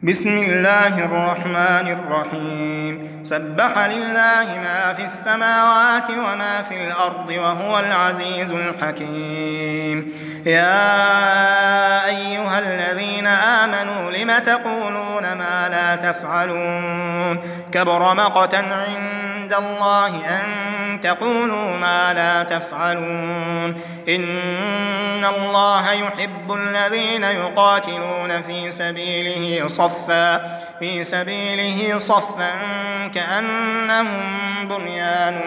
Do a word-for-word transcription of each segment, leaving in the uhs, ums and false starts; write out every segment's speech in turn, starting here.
بسم الله الرحمن الرحيم سبح لله ما في السماوات وما في الأرض وهو العزيز الحكيم يا أيها الذين آمنوا لم تقولون ما لا تفعلون كبر مقتا عند الله أن تقولوا ما لا تفعلون إن الله يحب الذين يقاتلون في سبيله صفا في سبيله صفا كأنهم بنيان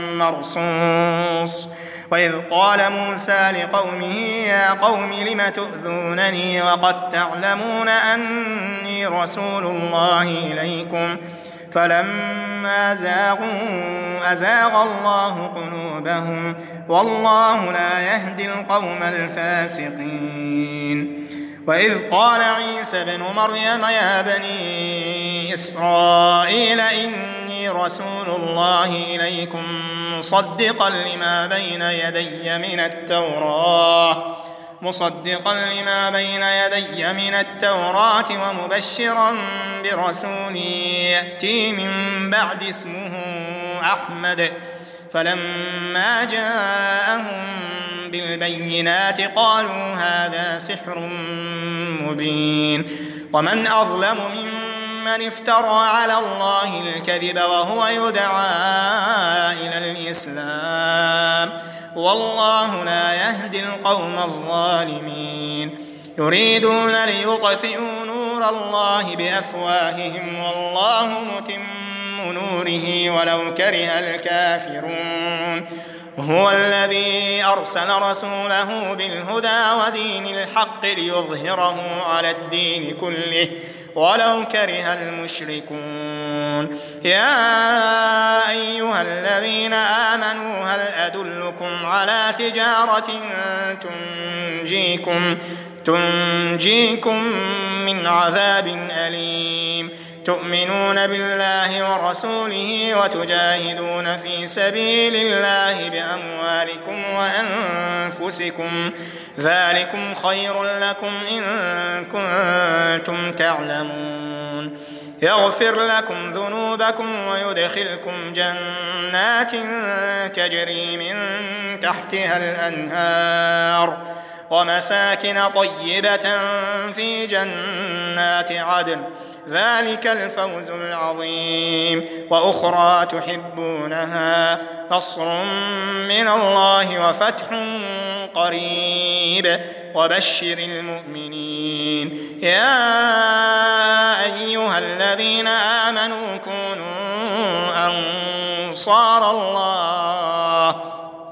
مرصوص وإذ قال موسى لقومه يا قوم لم تؤذونني وقد تعلمون أني رسول الله إليكم فلما زاغوا أزاغ الله قلوبهم والله لا يهدي القوم الفاسقين وإذ قال عيسى ابن مريم يا بني إسرائيل إني رسول الله إليكم مصدقا لما بين يدي من التوراة مصدقا لما بين يدي من التوراة ومبشرا برسول يأتي من بعد اسمه أحمد فلما جاءهم بالبينات قالوا هذا سحر مبين ومن أظلم ممن افترى على الله الكذب وهو يدعى إلى الإسلام والله لا يهدي القوم الظالمين يريدون ليطفئوا نور الله بأفواههم والله متم نوره ولو كره الكافرون هو الذي أرسل رسوله بالهدى ودين الحق ليظهره على الدين كله ولو كره المشركون يا أيها الذين آمنوا هل أدلكم على تجارة تنجيكم تنجيكم من عذاب أليم تؤمنون بالله ورسوله وتجاهدون في سبيل الله بأموالكم وأنفسكم ذلكم خير لكم إن كنتم تعلمون يغفر لكم ذنوبكم ويدخلكم جنات تجري من تحتها الأنهار ومساكن طيبة في جنات عدن ذلك الفوز العظيم وأخرى تحبونها نصر من الله وفتح قريب وبشر المؤمنين يا أيها الذين آمنوا كونوا أنصار الله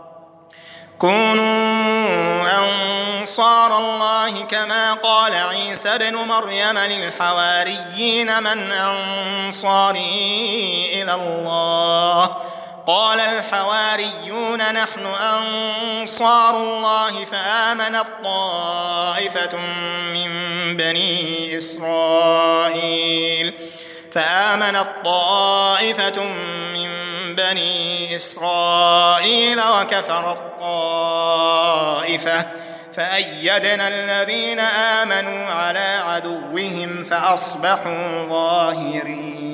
كونوا أنصار الله كما قال عيسى ابن مريم للحواريين من أنصاري إلى الله قال الحواريون نحن أنصار الله فآمنت طائفة من بني إسرائيل فآمنت طائفة من بني إسرائيل وكفرت طائفة فأيدنا الذين آمنوا على عدوهم فأصبحوا ظاهرين.